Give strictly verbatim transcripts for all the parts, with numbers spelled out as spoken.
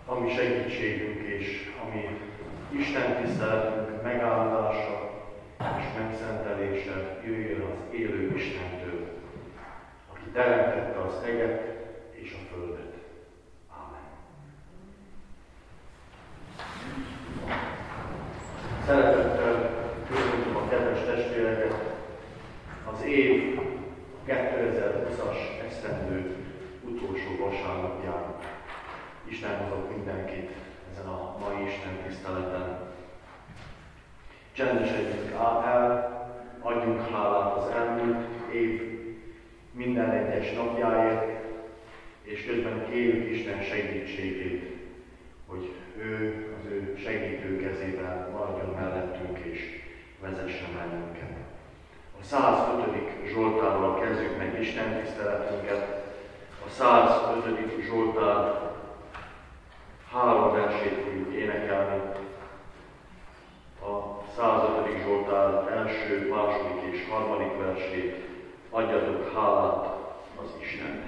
ami segítségünk és ami Isten tiszteletünk megáldása és megszentelése jöjjön az élő Istentől, aki teremtette az eget és a földet. Ámen. Szeretettel köszöntöm a kedves testvéreket az év kétezer-húszas esztendő utolsó vasárnapján. Isten hozok mindenkit ezen a mai Isten tiszteleten. Csendesedjünk el, adjunk hálát az elmúlt év minden egyes napjáért, és közben kérjük Isten segítségét, hogy ő az ő segítő kezében maradjon mellettünk és vezessen bennünket. A százötödik Zsoltárral kezdjük meg Isten tiszteletünket. A százötödik Zsoltár három versét fogjuk énekelni. A százötödik Zsoltár első, második és harmadik versét adjatok hálát az Istennek.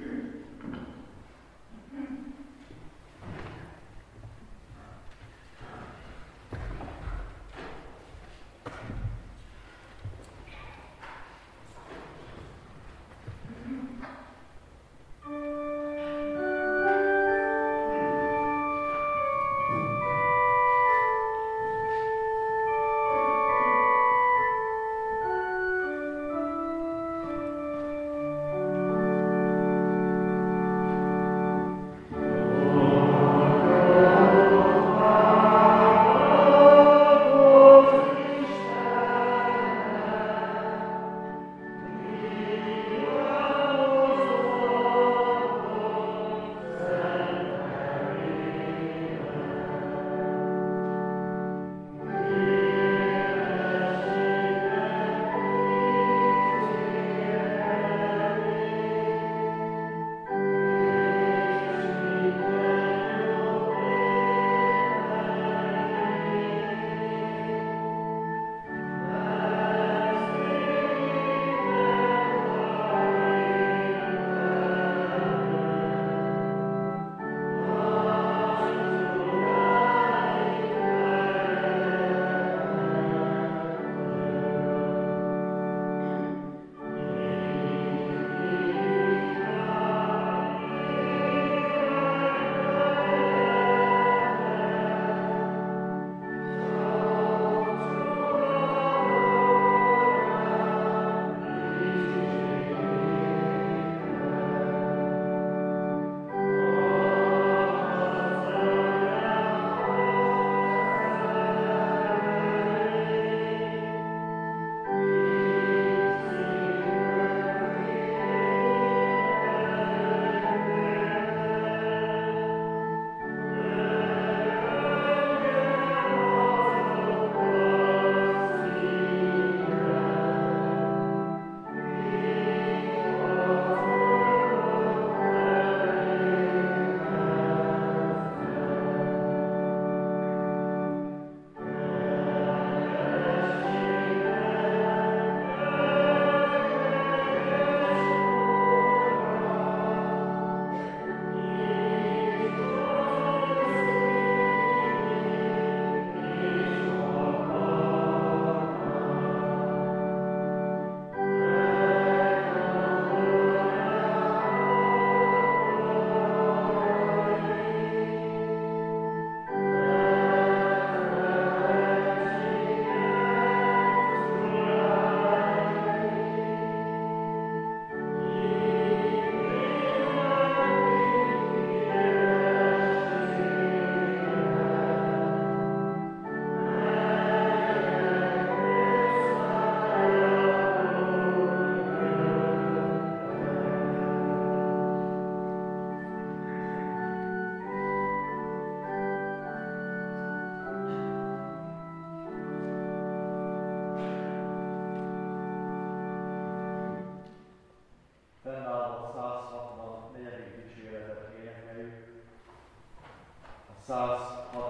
száz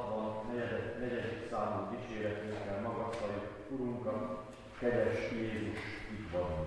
hatvannégy. számú dicséretünkkel magasztaljuk Urunkat, kedves Jézus, itt vagyunk.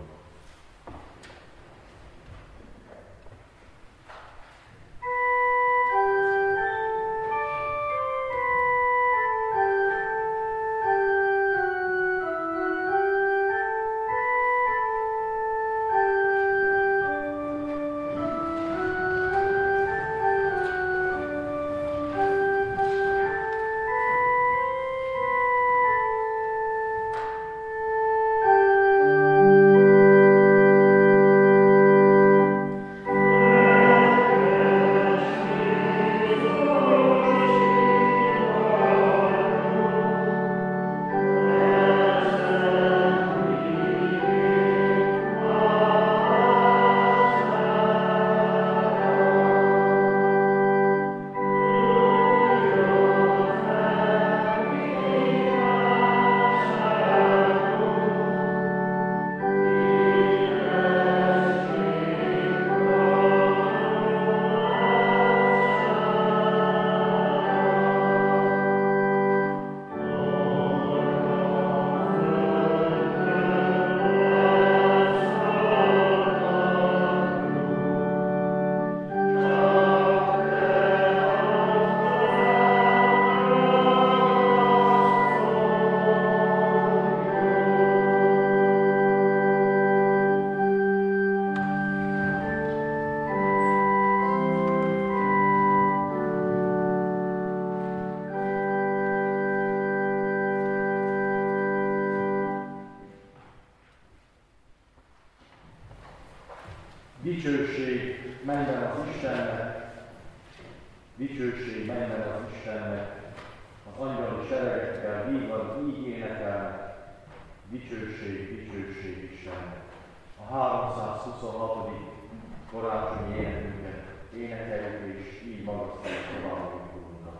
Dicsőség menjen az Istennek, dicsőség menjen az Istennek, az angyali seregekkel vígan így énekelnek, dicsőség, dicsőség Istennek. A háromszázhuszonhatodik karácsonyi énekünket énekeljük, és így magasztaljuk tovább Urunkat.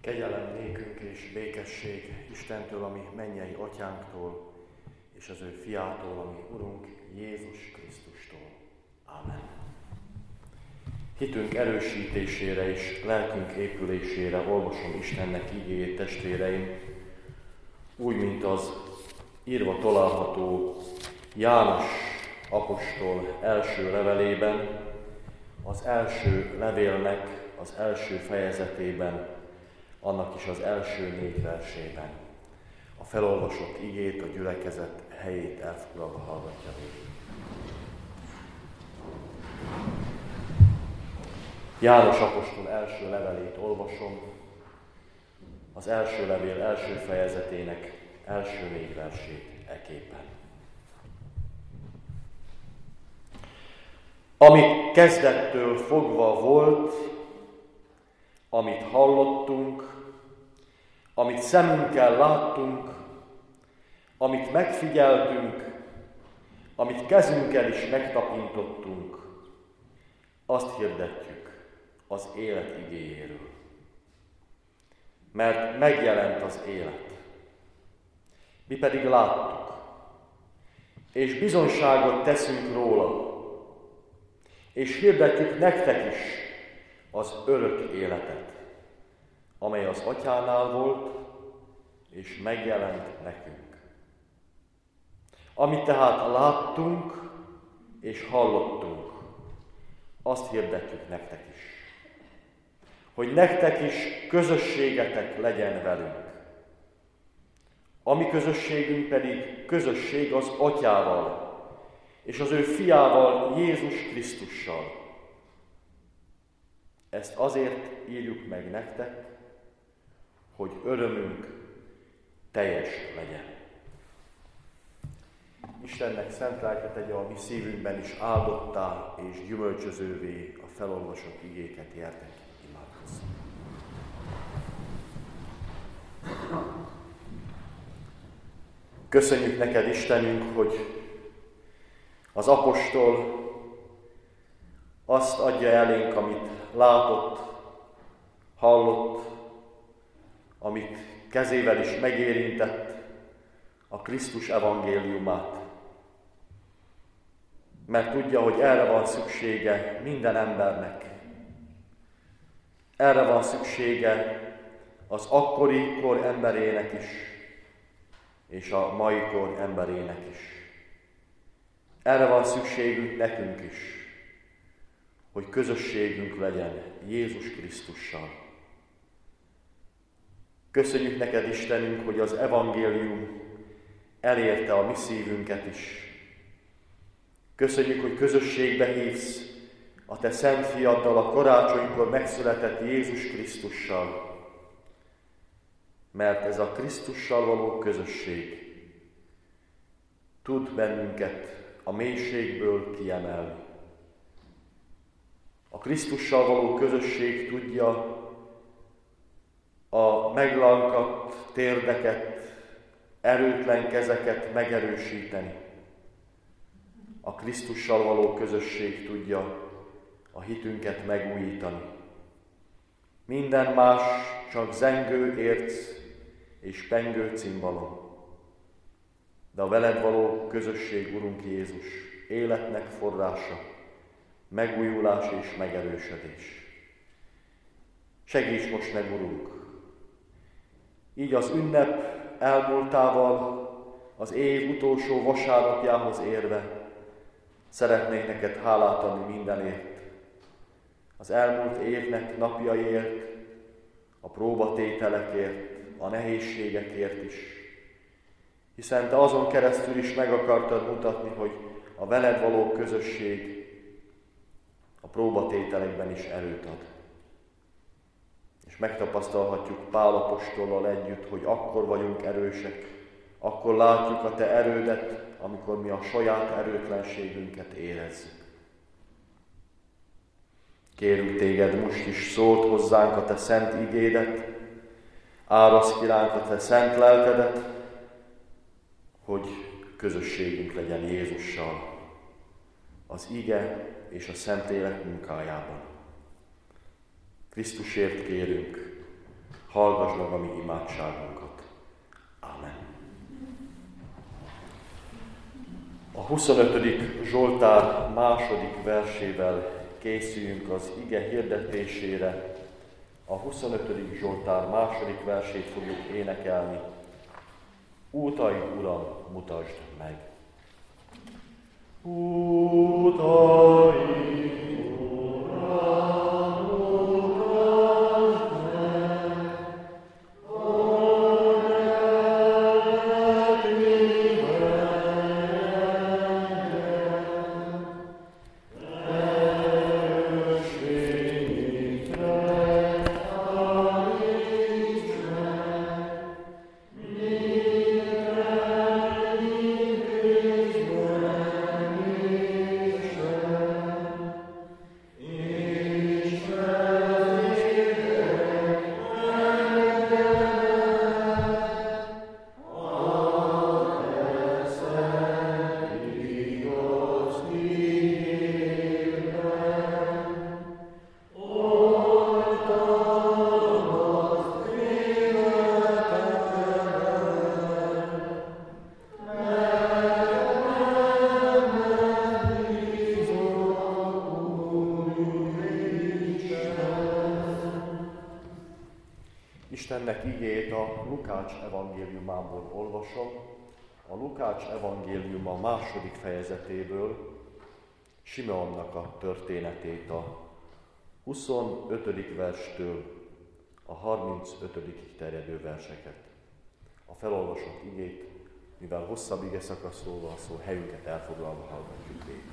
Kegyelem nékünk és békesség Istentől, ami mennyei atyánktól, és az ő fiától, ami Urunk Jézus Krisztustól. Amen. Hitünk erősítésére és lelkünk épülésére olvasom Istennek igéjét, testvéreim, úgy, mint az írva található János apostol első levelében, az első levélnek az első fejezetében, annak is az első négy versében. A felolvasott igét a gyülekezet helyét elfoglalva hallgatja végig. János apostol első levelét olvasom, az első levél első fejezetének első négy versét eképpen. Ami kezdettől fogva volt, amit hallottunk, amit szemünkkel láttunk, amit megfigyeltünk, amit kezünkkel is megtapintottunk, azt hirdetjük az élet igéjéről. Mert megjelent az élet. Mi pedig láttuk, és bizonyságot teszünk róla, és hirdetjük nektek is az örök életet, amely az Atyánál volt, és megjelent nekünk. Amit tehát láttunk és hallottunk, azt hirdetjük nektek is, hogy nektek is közösségetek legyen velünk. A mi közösségünk pedig közösség az Atyával, és az ő fiával, Jézus Krisztussal. Ezt azért írjuk meg nektek, hogy örömünk teljes legyen. Istennek szent lelke tegye a mi szívünkben is áldottá és gyümölcsözővé a felolvasott igéket, jertek, imádkozzunk. Köszönjük neked, Istenünk, hogy az apostol azt adja elénk, amit látott, hallott, amit kezével is megérintett, a Krisztus evangéliumát. Mert tudja, hogy erre van szüksége minden embernek. Erre van szüksége az akkori kor emberének is, és a mai kor emberének is. Erre van szükségünk nekünk is, hogy közösségünk legyen Jézus Krisztussal. Köszönjük neked, Istenünk, hogy az evangélium elérte a mi szívünket is. Köszönjük, hogy közösségbe hívsz a te szent fiaddal, a karácsonykor megszületett Jézus Krisztussal. Mert ez a Krisztussal való közösség tud bennünket a mélységből kiemelni. A Krisztussal való közösség tudja a meglankadt térdeket, erőtlen kezeket megerősíteni. A Krisztussal való közösség tudja a hitünket megújítani. Minden más csak zengő érc és pengő cimbalom. De a veled való közösség, Urunk Jézus, életnek forrása, megújulás és megerősödés. Segíts most meg, Urunk! Így az ünnep elmúltával, az év utolsó vasárnapjához érve szeretnék neked hálát adni mindenért. Az elmúlt évnek napjaiért, a próbatételekért, a nehézségekért is. Hiszen te azon keresztül is meg akartad mutatni, hogy a veled való közösség a próbatételekben is erőt ad. És megtapasztalhatjuk Pál apostollal együtt, hogy akkor vagyunk erősek, akkor látjuk a te erődet, amikor mi a saját erőtlenségünket érezzük. Kérünk téged, most is szólt hozzánk a te szent igédet, áraszd ki ránk a te szent lelkedet, hogy közösségünk legyen Jézussal, az ige és a Szentlélek munkájában. Krisztusért kérünk, hallgass meg a mi imádságunkat. Ámen. A huszonötödik Zsoltár második versével készüljünk az ige hirdetésére. A huszonötödik Zsoltár második versét fogjuk énekelni. Útaid, Uram, mutasd meg! Útaid, Istennek igéjét a Lukács evangéliumából olvasom, a Lukács evangéliuma második fejezetéből, Simeonnak a történetét a huszonötödik verstől a harmincötödikig terjedő verseket. A felolvasott igét, mivel hosszabb ige szakaszról van szó, helyünket elfoglalva hallgatjuk végig.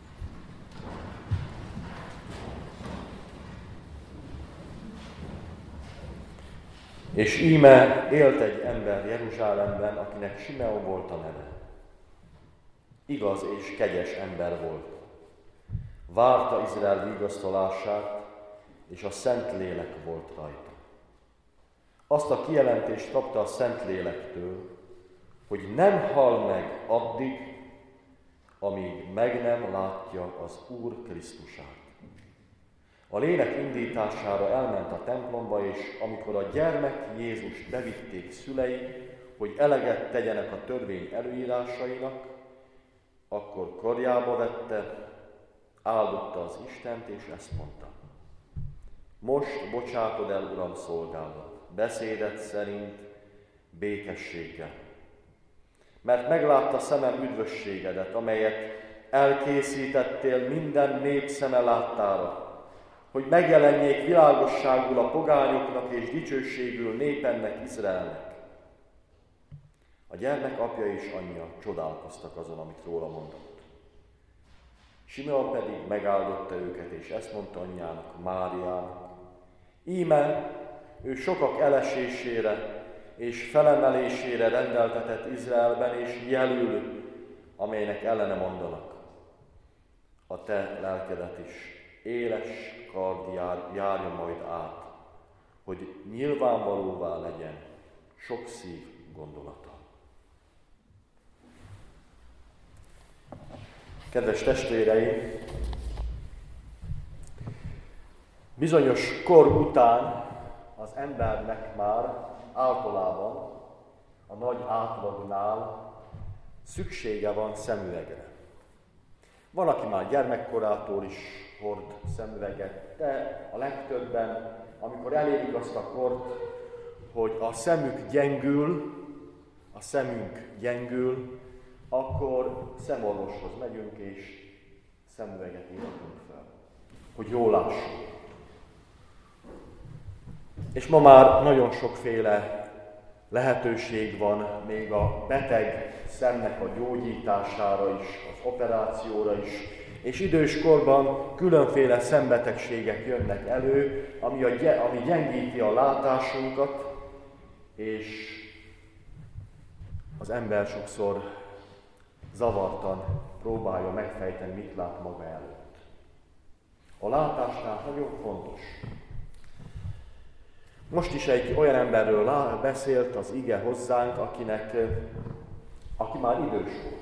És íme élt egy ember Jeruzsálemben, akinek Simeon volt a neve. Igaz és kegyes ember volt. Várta Izrael vigasztalását, és a Szentlélek volt rajta. Azt a kijelentést kapta a Szentlélektől, hogy nem hal meg addig, amíg meg nem látja az Úr Krisztusát. A lélek indítására elment a templomba, és amikor a gyermek Jézust bevitték szülei, hogy eleget tegyenek a törvény előírásainak, akkor karjába vette, áldotta az Istent, és ezt mondta. Most bocsátod el, Uram, szolgálat, beszédet szerint békességgel. Mert meglátta szemem üdvösségedet, amelyet elkészítettél minden nép szeme láttára, hogy megjelenjék világosságul a pogányoknak és dicsőségül népennek, Izraelnek. A gyermek apja és anyja csodálkoztak azon, amit róla mondott. Simeon pedig megáldotta őket, és ezt mondta anyjának, Máriának. Íme, ő sokak elesésére és felemelésére rendeltetett Izraelben, és jelül, amelynek ellene mondanak. A te lelkedet is éles kard jár, járja majd át, hogy nyilvánvalóvá legyen sok szív gondolata. Kedves testvéreim, bizonyos kor után az embernek már általában a nagy átlagnál szüksége van szemüvegre. Van, aki már gyermekkorától is hord szemüveget, de a legtöbben, amikor elérik azt a kort, hogy a szemük gyengül, a szemünk gyengül, akkor szemorvoshoz megyünk és szemüveget írunk fel, hogy jól lássunk. És ma már nagyon sokféle lehetőség van még a beteg szemnek a gyógyítására is, az operációra is, és időskorban különféle szembetegségek jönnek elő, ami, a, ami gyengíti a látásunkat, és az ember sokszor zavartan próbálja megfejteni, mit lát maga előtt. A látásnál nagyon fontos. Most is egy olyan emberről beszélt az ige hozzánk, akinek, aki már idős volt.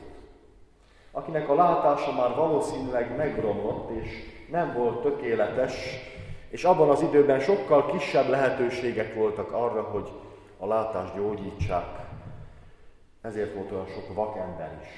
Akinek a látása már valószínűleg megromlott, és nem volt tökéletes, És abban az időben sokkal kisebb lehetőségek voltak arra, hogy a látást gyógyítsák. Ezért volt olyan sok vakember is.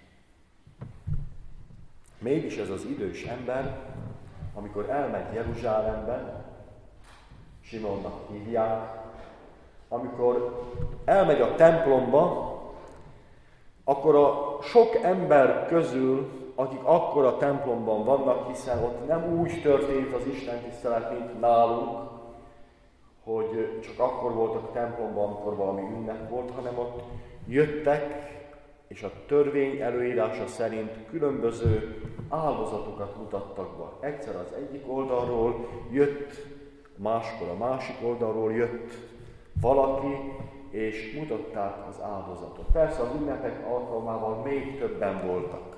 Mégis ez az idős ember, amikor elmegy Jeruzsálembe, Simonnak hívják, amikor elmegy a templomba, akkor a sok ember közül, akik akkor a templomban vannak, hiszen ott nem úgy történt az istentisztelet, mint nálunk, hogy csak akkor voltak a templomban, amikor valami ünnep volt, hanem ott jöttek, és a törvény előírása szerint különböző áldozatokat mutattak be. Egyszer az egyik oldalról jött, máskor a másik oldalról jött valaki, és mutatták az áldozatot. Persze az ünnepek alkalmával még többen voltak.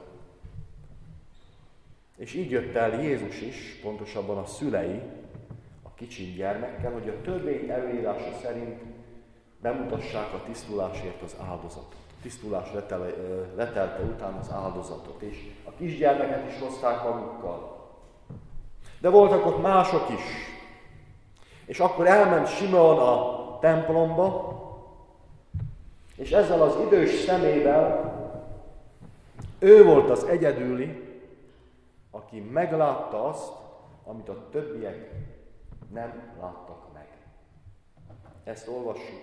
És így jött el Jézus is, pontosabban a szülei, a kicsi gyermekkel, hogy a törvény előírása szerint bemutassák a tisztulásért az áldozatot. A tisztulás letele, letelte után az áldozatot, és a kisgyermeket is hozták magukkal. De voltak ott mások is. És akkor elment Simeon a templomba, és ezzel az idős szemével ő volt az egyedüli, aki meglátta azt, amit a többiek nem láttak meg. Ezt olvassuk.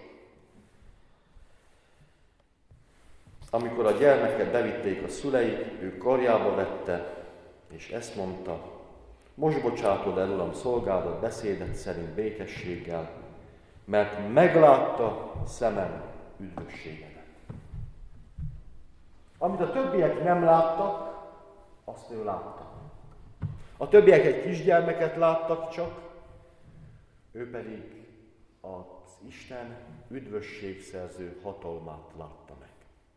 Amikor a gyermeket bevitték a szülei, ő karjába vette, és ezt mondta: most bocsátod el, Uram, szolgálat beszédet szerint békességgel, mert meglátta szemem üdvösségedet. Amit a többiek nem láttak, azt ő látta. A többiek egy kisgyermeket láttak csak, ő pedig az Isten üdvösségszerző hatalmát látta meg.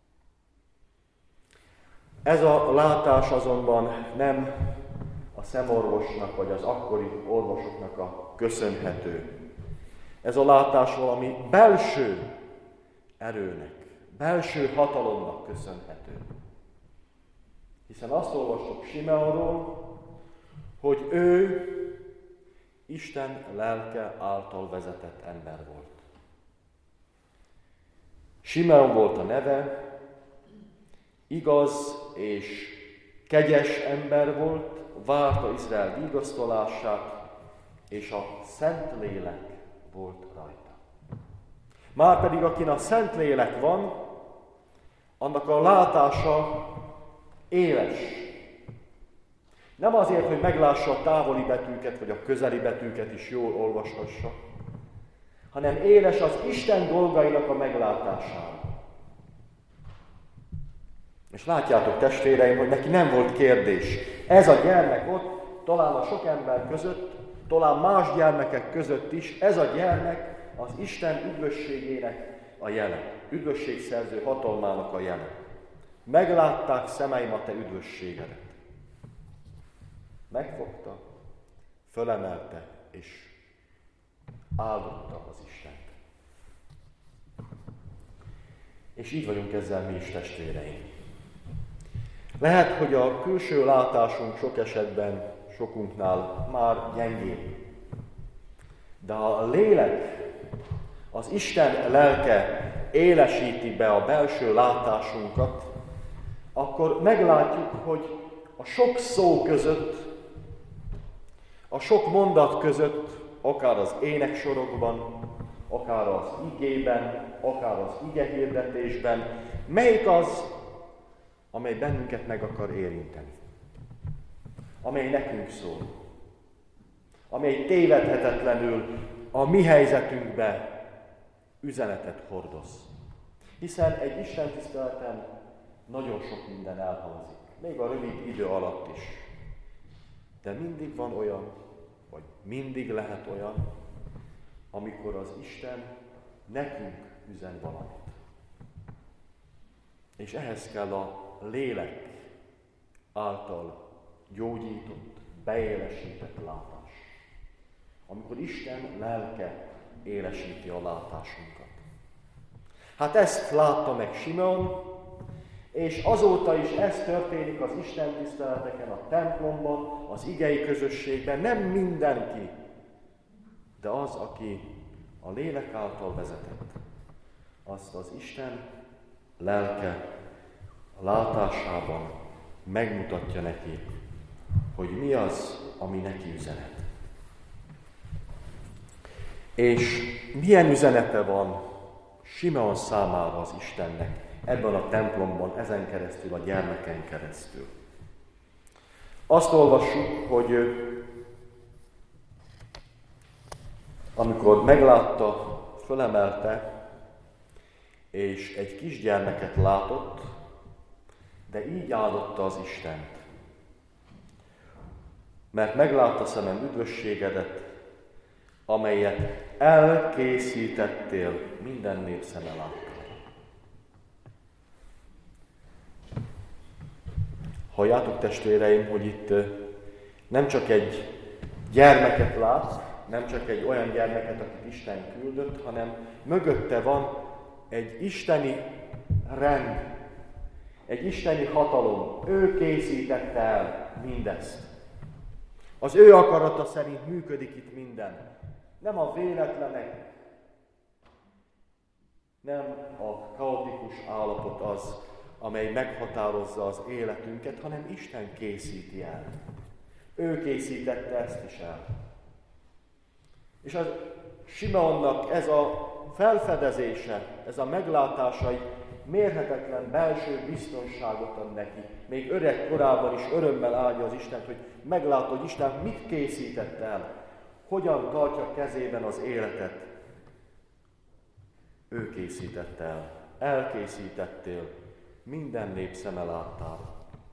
Ez a látás azonban nem a szemorvosnak vagy az akkori orvosoknak a köszönhető. Ez a látás valami belső erőnek, belső hatalomnak köszönhető. Hiszen azt olvastuk Simeonról, hogy ő Isten lelke által vezetett ember volt. Simeon volt a neve, igaz és kegyes ember volt, várta Izrael vigasztalását, és a Szentlélek volt rajta. Márpedig akin a Szentlélek van, annak a látása éles. Nem azért, hogy meglássa a távoli betűket, vagy a közeli betűket is jól olvashassa, hanem éles az Isten dolgainak a meglátására. És látjátok, testvéreim, hogy neki nem volt kérdés. Ez a gyermek ott, talán a sok ember között, talán más gyermekek között is, ez a gyermek az Isten üdvösségének a jele, üdvösségszerző hatalmának a jele. Meglátták szemeim a te üdvösségedet. Megfogta, fölemelte és áldotta az Istent. És így vagyunk ezzel mi is, testvéreim. Lehet, hogy a külső látásunk sok esetben, sokunknál már gyengébb. De ha a lélek, az Isten lelke élesíti be a belső látásunkat, akkor meglátjuk, hogy a sok szó között, a sok mondat között, akár az éneksorokban, akár az igében, akár az igehirdetésben, melyik az, amely bennünket meg akar érinteni, amely nekünk szól, amely tévedhetetlenül a mi helyzetünkbe üzenetet hordoz. Hiszen egy istentiszteleten nagyon sok minden elhangzik, még a rövid idő alatt is. De mindig van olyan, vagy mindig lehet olyan, amikor az Isten nekünk üzen valamit. És ehhez kell a lélek által gyógyított, beélesített látás. Amikor Isten lelke élesíti a látásunkat. Hát ezt látta meg Simeon, és azóta is ez történik az Isten tiszteleteken, a templomban, az igei közösségben. Nem mindenki de az, aki a lélek által vezetett, azt az Isten lelke a látásában megmutatja neki, hogy mi az, ami neki üzenet. És milyen üzenete van Simeon számára az Istennek ebben a templomban, ezen keresztül, a gyermeken keresztül. Azt olvassuk, hogy amikor meglátta, fölemelte, és egy kisgyermeket látott, de így áldotta az Istent. Mert meglátta szemem üdvösségedet, amelyet elkészítettél minden nép szeme láttára. Halljátok, testvéreim, hogy itt nem csak egy gyermeket lát, nem csak egy olyan gyermeket, akit Isten küldött, hanem mögötte van egy isteni rend, egy isteni hatalom. Ő készítette el mindezt. Az ő akarata szerint működik itt minden. Nem a véletlenek, nem a kaotikus állapot az, amely meghatározza az életünket, hanem Isten készíti el. Ő készítette ezt is el. És a Simeonnak ez a felfedezése, ez a meglátása egy mérhetetlen belső biztonságot ad neki. Még öreg korában is örömmel áldja az Istent, hogy meglátta, hogy Isten mit készített el, hogyan tartja kezében az életet. Ő készítette el, elkészítettél minden nép szeme láttára.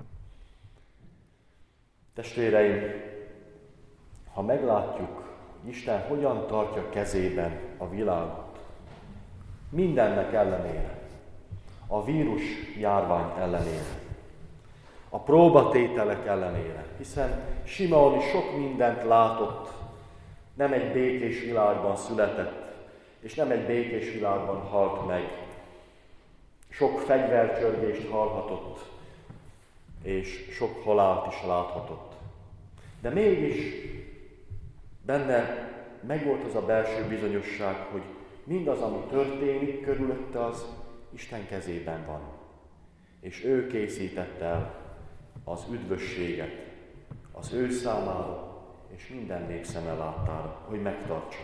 Testvéreim, ha meglátjuk, Isten hogyan tartja kezében a világot, mindennek ellenére, a vírus járvány ellenére, a próbatételek ellenére, hiszen Simeon is sok mindent látott, nem egy békés világban született, és nem egy békés világban halt meg. Sok fegyvercsörgést hallhatott, és sok halált is láthatott. De mégis benne megvolt az a belső bizonyosság, hogy mindaz, ami történik körülötte, az Isten kezében van. És ő készítette el az üdvösséget az ő számára, és minden nép szeme láttára, hogy megtartsa.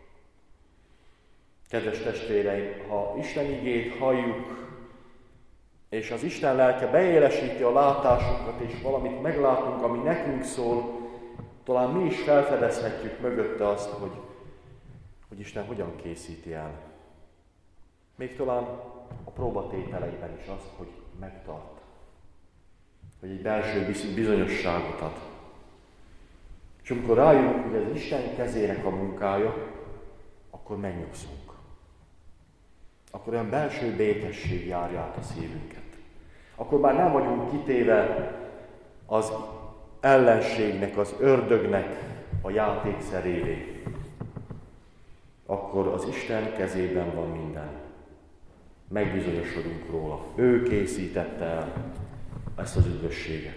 Kedves testvéreim, ha Isten igét halljuk, és az Isten lelke beélesíti a látásunkat, és valamit meglátunk, ami nekünk szól, talán mi is felfedezhetjük mögötte azt, hogy, hogy Isten hogyan készíti el. Még talán a próbatételeiben is azt, hogy megtart. Hogy egy belső bizonyosságot ad. És amikor rájövünk, hogy az Isten kezének a munkája, akkor megnyugszunk. Akkor olyan belső békesség járja át a szívünket. Akkor már nem vagyunk kitéve az ellenségnek, az ördögnek a játékszerévé. Akkor az Isten kezében van minden. Megbizonyosodunk róla. Ő készítette el ezt az üdvösséget.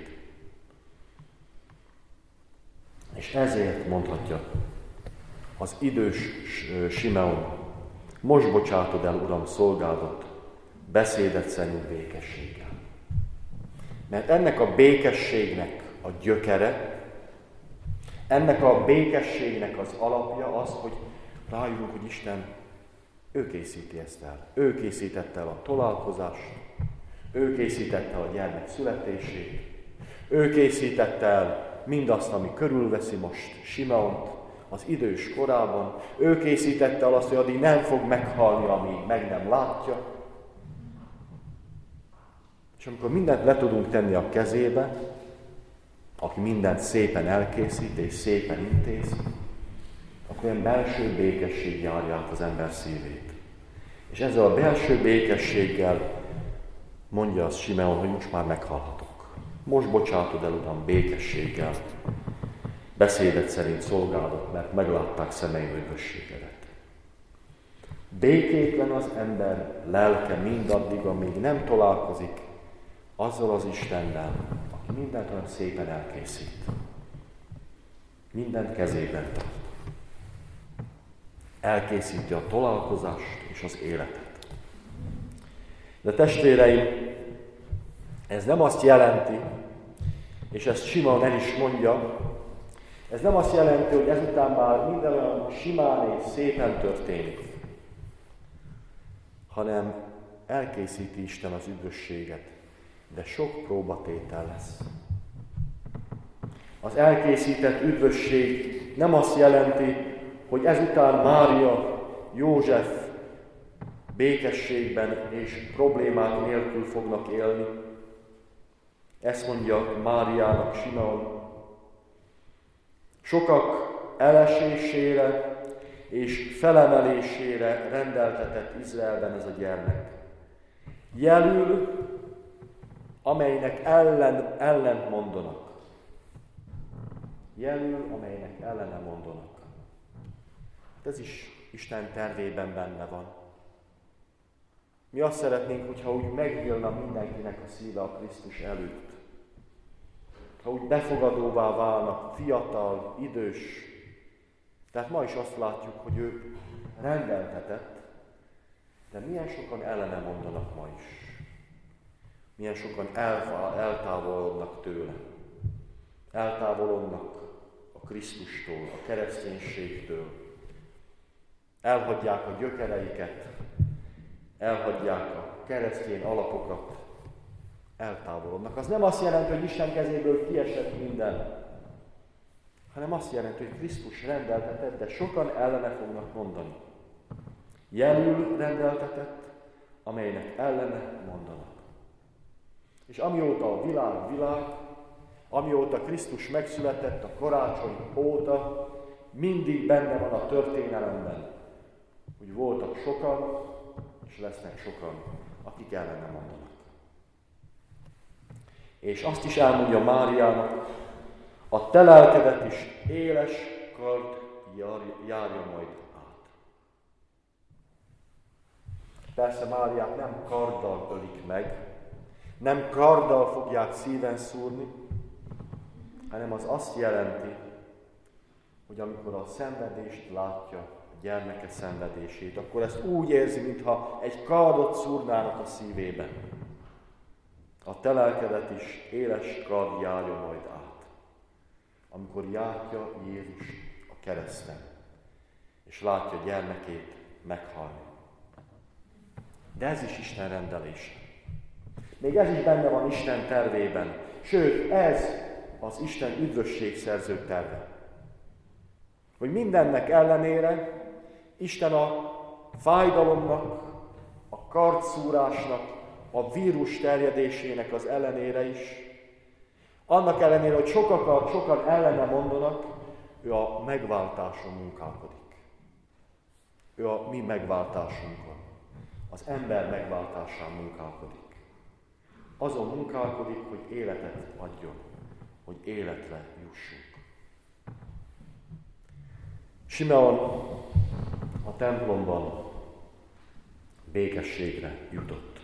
És ezért mondhatja az idős Simeon, most bocsátod el, Uram, szolgádat, beszédet szerint békességgel. Mert ennek a békességnek a gyökere, ennek a békességnek az alapja az, hogy rájövünk, hogy Isten, ő készíti ezt el. Ő készítette el a találkozást, ő készítette el a gyermek születését, ő készítette el mindazt, ami körülveszi most Simeont az idős korában, ő készítette el azt, hogy addig nem fog meghalni, amíg meg nem látja. És amikor mindent le tudunk tenni a kezébe, aki mindent szépen elkészít és szépen intéz, akkor olyan belső békesség járja át az ember szívét. És ezzel a belső békességgel mondja az Simeon, hogy most már meghalhatok. Most bocsátod el, Uram, békességgel, beszédet szerint szolgálat, mert meglátták szemeim üdvösségedet. Békétlen az ember lelke mindaddig, amíg nem találkozik azzal az Istennel, aki mindent olyan szépen elkészít. Mindent kezében tart. elkészíti a találkozást és az életet. De testvéreim, ez nem azt jelenti, és ezt Simon el is mondja, ez nem azt jelenti, hogy ezután már minden olyan simán és szépen történik, hanem elkészíti Isten az üdvösséget, de sok próbatétel lesz. Az elkészített üdvösség nem azt jelenti, hogy ezután Mária, József békességben és problémák nélkül fognak élni. Ezt mondja Máriának Simeon. Sokak elesésére és felemelésére rendeltetett Izraelben ez a gyermek. Jelül, amelynek ellen, ellent mondanak. Jelül, amelynek ellene mondanak. Ez is Isten tervében benne van. Mi azt szeretnénk, hogyha úgy megnyílna mindenkinek a szíve a Krisztus előtt. Ha úgy befogadóvá válnak, fiatal, idős. Tehát ma is azt látjuk, hogy ő rendeltetett, de milyen sokan ellene mondanak ma is. Milyen sokan eltávolodnak tőle. Eltávolodnak a Krisztustól, a kereszténységtől. Elhagyják a gyökereiket, elhagyják a keresztény alapokat, eltávolodnak. Az nem azt jelenti, hogy Isten kezéből kiesett minden, hanem azt jelenti, hogy Krisztus rendeltetett, de sokan ellene fognak mondani. Jelül rendeltetett, amelynek ellene mondanak. És amióta a világ világ, amióta Krisztus megszületett a karácsony óta, mindig benne van a történelemben, hogy voltak sokan, és lesznek sokan, akik ellene mondanak. És azt is elmondja Máriának, a te lelkedet is éles kard járja majd át. Persze Máriát nem karddal ölik meg, nem karddal fogják szíven szúrni, hanem az azt jelenti, hogy amikor a szenvedést látja, a gyermeke szenvedését, akkor ezt úgy érzi, mintha egy kardot szúrnának a szívében. A te lelkedet is éles kard járja majd át, amikor járja Jézus a kereszten, és látja gyermekét meghalni. De ez is Isten rendelése. Még ez is benne van Isten tervében. Sőt, ez az Isten üdvösségszerző terve. Hogy mindennek ellenére Isten a fájdalomnak, a kardszúrásnak, a vírus terjedésének az ellenére is, annak ellenére, hogy sokan, sokan ellene mondanak, ő a megváltáson munkálkodik. Ő a mi megváltásunkon, az ember megváltásán munkálkodik. Azon munkálkodik, hogy életet adjon, hogy életre jussunk. Simeon a templomban békességre jutott.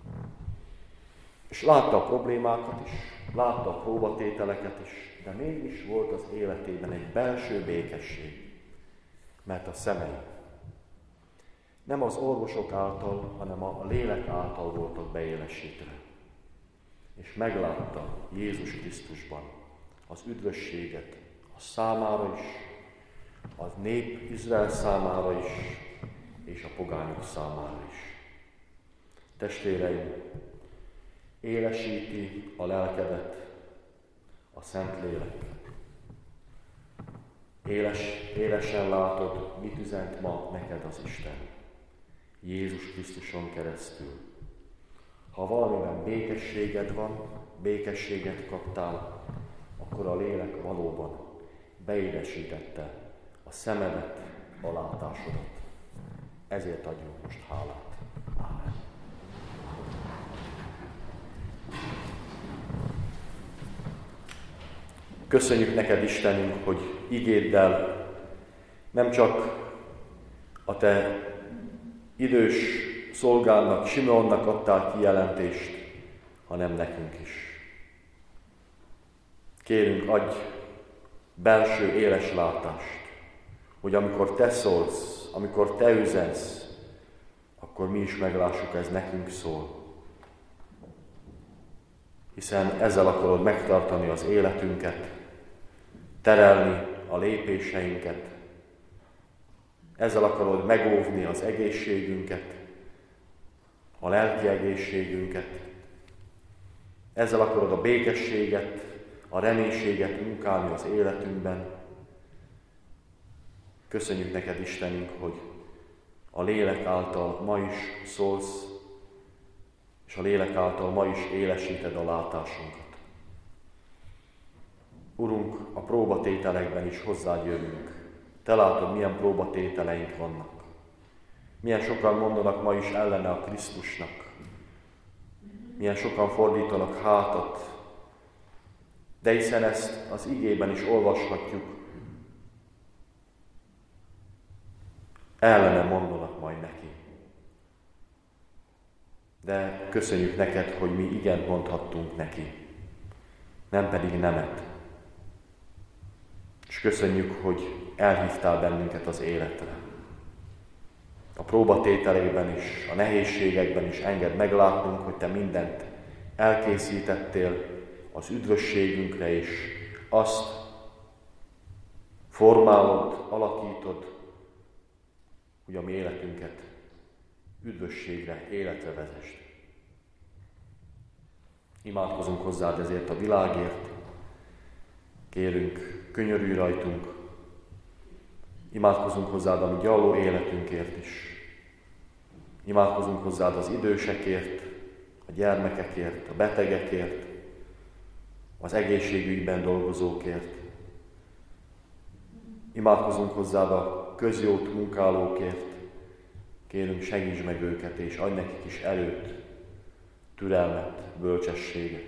És látta a problémákat is, látta a próbatételeket is, de mégis volt az életében egy belső békesség, mert a szemei nem az orvosok által, hanem a lélek által voltak beélesítve. És meglátta Jézus Krisztusban az üdvösséget a számára is, a nép Izrael számára is, és a pogányok számára is. Testvéreim, élesíti a lelkedet a Szentlélek. Éles, élesen látod, mit üzent ma neked az Isten. Jézus Krisztuson keresztül. Ha valamiben békességed van, békességet kaptál, akkor a lélek valóban beélesítette a szemedet, a látásodat. Ezért adjunk most hálát. Ámen. Köszönjük neked, Istenünk, hogy igéddel nem csak a te idős szolgálnak, Simeonnak adtál kijelentést, hanem nekünk is. Kérünk, adj belső éles látást, hogy amikor te szólsz, amikor Te üzensz, akkor mi is meglássuk, ez nekünk szól. Hiszen ezzel akarod megtartani az életünket, terelni a lépéseinket, ezzel akarod megóvni az egészségünket, a lelki egészségünket, ezzel akarod a békességet, a reménységet munkálni az életünkben. Köszönjük neked, Istenünk, hogy a lélek által ma is szólsz, és a lélek által ma is élesíted a látásunkat. Urunk, a próbatételekben is hozzád jövünk. Te látod, milyen próbatételeink vannak. Milyen sokan mondanak ma is ellene a Krisztusnak. Milyen sokan fordítanak hátat. De hiszen ezt az igében is olvashatjuk, ellene mondanak majd neki. De köszönjük neked, hogy mi igent mondhattunk neki, nem pedig nemet. És köszönjük, hogy elhívtál bennünket az életre. A próbatételében is, a nehézségekben is engedd meglátnunk, hogy te mindent elkészítettél az üdvösségünkre, és azt formálod, alakítod, hogy a mi életünket üdvösségre, életre vezesd. Imádkozunk hozzád ezért a világért, kérünk, könyörülj rajtunk, imádkozunk hozzád a mi gyalló életünkért is, imádkozunk hozzád az idősekért, a gyermekekért, a betegekért, az egészségügyben dolgozókért. Imádkozunk hozzád a közjót munkálókért, kérünk, segíts meg őket, és adj nekik is erőt, türelmet, bölcsességet.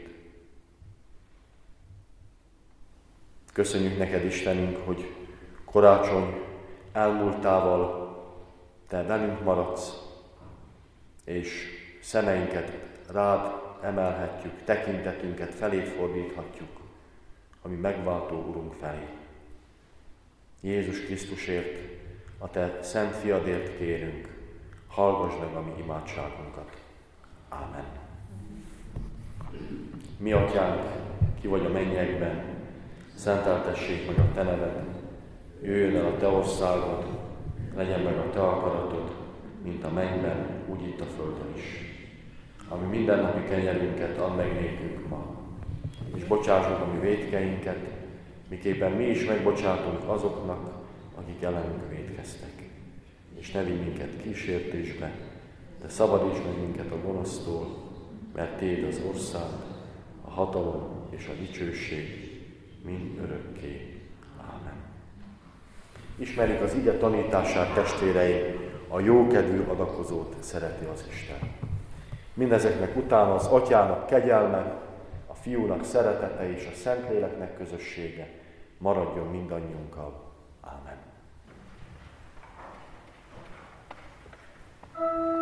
Köszönjük neked, Istenünk, hogy karácsony elmúltával te velünk maradsz, és szemeinket rád emelhetjük, tekintetünket feléd fordíthatjuk, ami megváltó Urunk felé. Jézus Krisztusért, a te szent fiadért kérünk, hallgass meg a mi imádságunkat. Ámen. Mi atyánk, ki vagy a mennyekben, szenteltessék meg a te neved, jöjjön el a te országod, legyen meg a te akaratod, mint a mennyben, úgy itt a földön is. Ami mindennapi kenyerünket add meg nékünk ma, és bocsássuk a mi vétkeinket, miképpen mi is megbocsátunk azoknak, akik ellenünk vétkeztek. És ne vigy minket kísértésbe, de szabadíts meg minket a gonosztól, mert Téd az ország, a hatalom és a dicsőség mind örökké. Ámen. Ismerjük az ige tanítását, testvéreim, a jókedvű adakozót szereti az Isten. Mindezeknek utána az Atyának kegyelme, a Fiúnak szeretete és a Szentléleknek közössége maradjon mindannyiunkkal. Ámen.